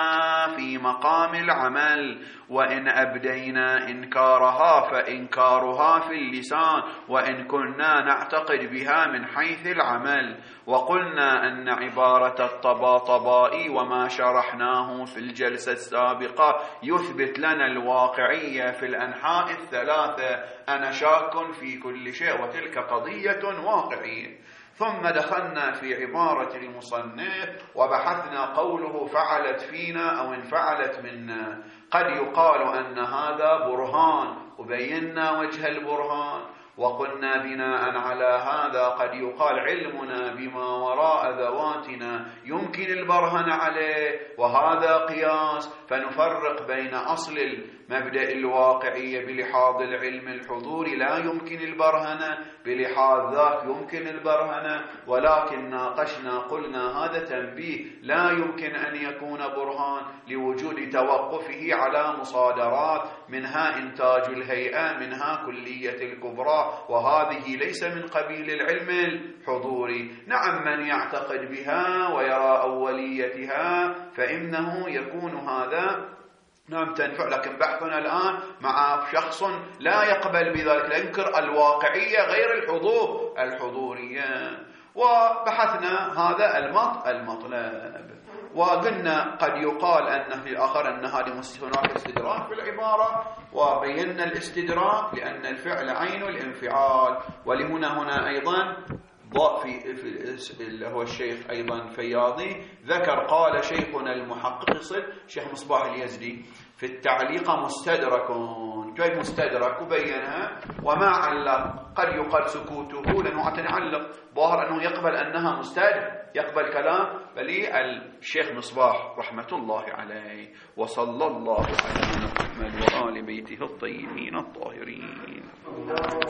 [SPEAKER 1] في مقام العمل، وإن أبدينا إنكارها فإنكارها في اللسان، وإن كنا نعتقد بها من حيث العمل. وقلنا أن عبارة الطباطبائي وما شرحناه في الجلسة السابقة يثبت لنا الواقعية في الأنحاء الثلاثة. أنا شاك في كل شيء، وتلك قضية واقعية. ثم دخلنا في عبارة المصنف وبحثنا قوله فعلت فينا أو انفعلت منا. قد يقال أن هذا برهان، وبينا وجه البرهان، وقلنا بناء على هذا قد يقال علمنا بما وراء ذواتنا يمكن البرهن عليه، وهذا قياس. فنفرق بين أصل المبدأ الواقعي بلحاظ العلم الحضوري لا يمكن البرهنة، بلحاظ ذاك يمكن البرهنة. ولكن ناقشنا قلنا هذا تنبيه، لا يمكن أن يكون برهان لوجود توقفه على مصادرات، منها إنتاج الهيئة، منها كلية الكبرى، وهذه ليس من قبيل العلم الحضوري. نعم من يعتقد بها ويرى أوليتها فإنه يكون هذا نعم تنفع، لكن بحثنا الآن مع شخص لا يقبل بذلك، لا ينكر الواقعية غير الحضور الحضورية. وبحثنا هذا المط المطلب، وقلنا قد يقال أن في الآخر أن هذه هناك استدراك في العبارة، وبينا الاستدراك لأن الفعل عين الانفعال. ولهنا هنا أيضا في اللي هو الشيخ أيضا فياضي ذكر، قال شيخنا المحقق صد شيخ مصباح اليزدي في التعليق مستدرك. كيف مستدرك؟ وبينها وما علق. قد يقال سكوته لأنه أتنعلق، ظاهر أنه يقبل أنها مستدرك، يقبل كلام بلي الشيخ مصباح رحمة الله عليه. وصلى الله على محمد وآل بيته الطيبين الطاهرين.